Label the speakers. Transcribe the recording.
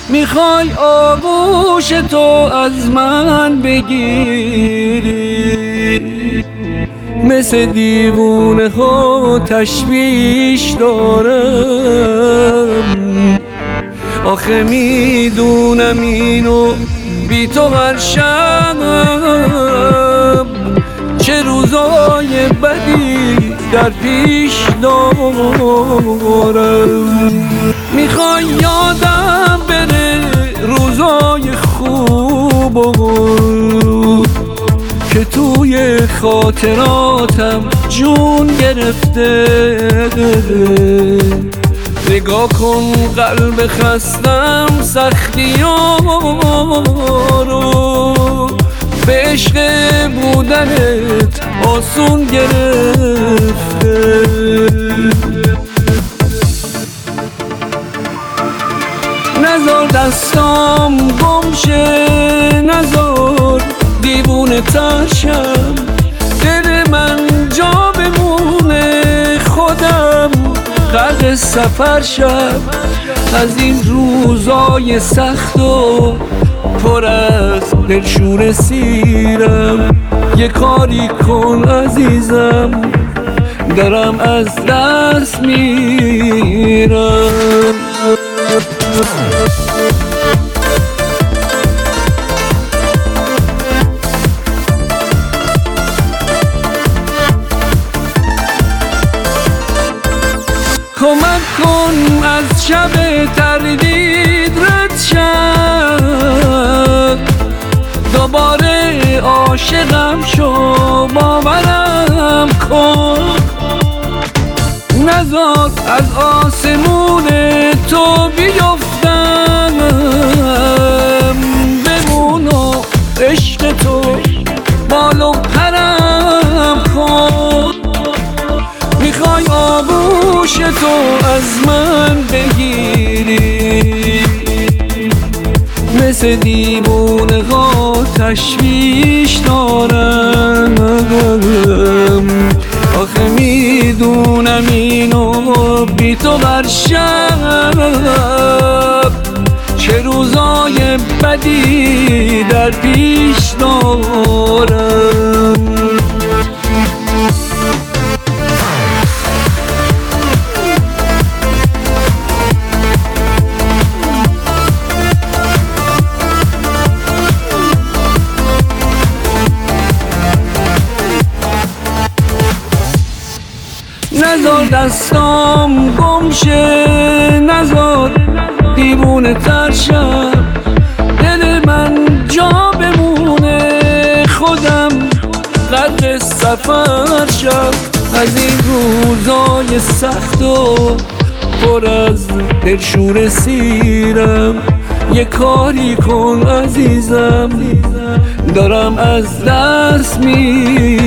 Speaker 1: میخوای آغوش تو از من بگیری، مثل دیوونه ها تشویش دارم. آخه میدونم اینو بی تو هر شب چه روزای بدی در پیش دارم. میخوای یادم بره روزای خوب که توی خاطراتم جون گرفته. نگاه کن قلب خستم سختیارو، به عشق بودنت آسون گرفته. نزار دستام گم شه، نزار دیوونه ترشم، دل من جا بمونه خودم غرق سفر شم. از این روزای سخت و پر از دلشور سیرم، یه کاری کن عزیزم دارم از دست میرم. کمک کن از شب تردید رد شم، دوباره عاشقم شو باورم کن. نذار از آسمون تو بیفتم، بمون و عشق تو بال و پرم کن. میخوای آغوش تو از من بگیری، مثل دیوونه ها تشویش دارم. آخه میدونم اینو بی تو هر شب چه روزای بدی در پیش دارم. نزار دستام گم شه، نزار دیوونه ترشم، دل من جا بمونه خودم غرق سفر شم. از این روزای سخت و پر از دلشور سیرم، یه کاری کن عزیزم دارم از دست میرم.